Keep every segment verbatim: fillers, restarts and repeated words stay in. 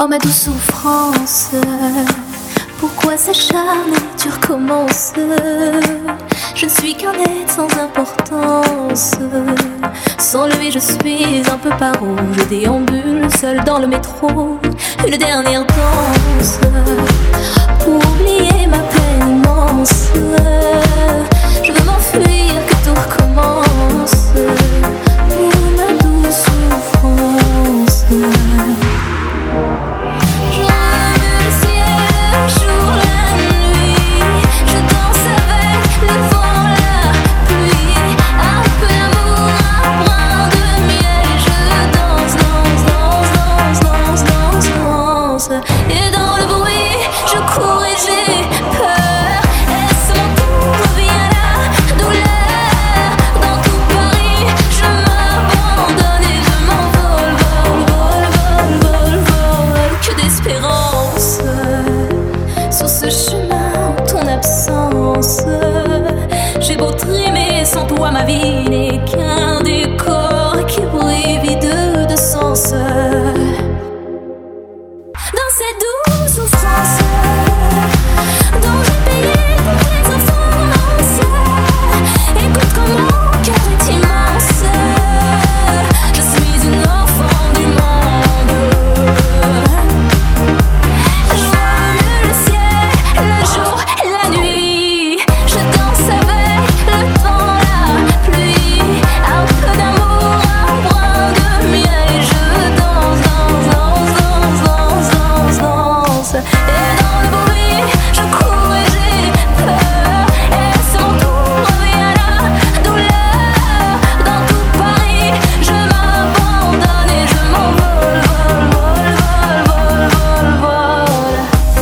Oh ma douce souffrance, pourquoi s'acharner, tu recommences? Je ne suis qu'un être sans importance. Sans lui je suis un peu paro. Je déambule seul dans le métro. Une dernière danse pour oublier ma peine immense. Je veux m'enfuir, que tout recommence. Oh ma douce souffrance. Et dans le bruit, je cours et j'ai peur. Est-ce mon tour, revient la douleur. Dans tout Paris, je m'abandonne et je m'envole, vol, vol, vol, vol, vol. Que d'espérance sur ce chemin, ton absence. J'ai beau trimer, sans toi ma vie n'est qu'un décor qui brille vide de sens. Dans cette douce souffrance dont j'ai payé toutes les offenses, écoute comme mon cœur est immense. Je suis une enfant du monde. Je vois le ciel, le jour, la nuit. Je danse avec le temps, la pluie. Un peu d'amour, un brin de miel. Et je danse, danse, danse, danse, danse, danse. Et dans le bruit, je cours et j'ai peur. Est-ce mon tour, revient la douleur. Dans tout Paris, je m'abandonne et je m'envole, vol, vol, vol, vol, vol,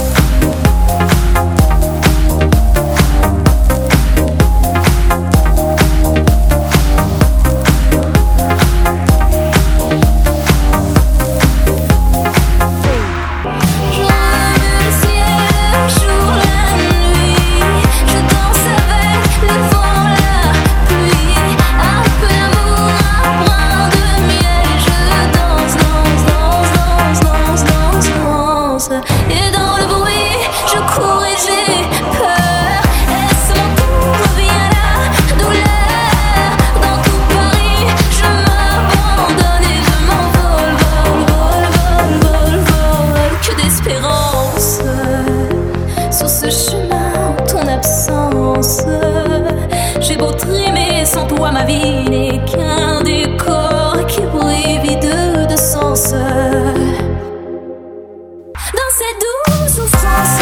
je remue le ciel, le jour, la nuit. Je danse avec le vent, la pluie. Un peu d'amour, un brin de miel. Et je danse, danse, danse, danse, danse, danse, danse. Et dans le bruit, je cours et j'ai peur. Est-ce mon tour, revient la douleur. Dans tout Paris, je m'abandonne et je m'envole, vol, vol, vol, vol, vol. Que d'espérance sur ce chemin, ton absence. J'ai beau trimer, sans toi ma vie n'est qu'un décor qui brille vide de sens. Dans cette douce souffrance